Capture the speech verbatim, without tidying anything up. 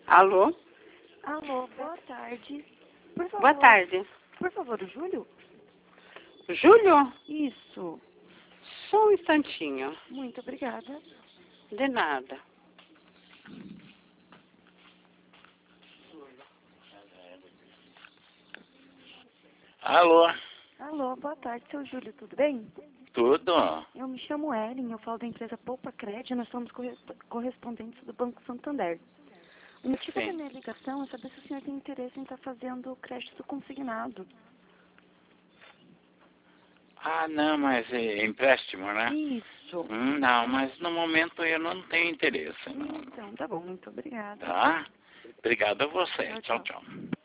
Alô? Alô, boa tarde. Por favor, Boa tarde. Por favor, o Júlio? Júlio? Isso. Só um instantinho. Muito obrigada. De nada. Alô? Alô, boa tarde, seu Júlio, tudo bem? Tudo? Eu me chamo Ellen, eu falo da empresa Poupa Crédito, nós somos corre- correspondentes do Banco Santander. O motivo Sim. da minha ligação é saber se o senhor tem interesse em estar fazendo crédito consignado. Ah, não, mas é empréstimo, né? Isso. Hum, não, mas no momento eu não tenho interesse, não. Então, tá bom, muito obrigada. Tá? Obrigado a você. Tchau, Tchau, tchau. tchau.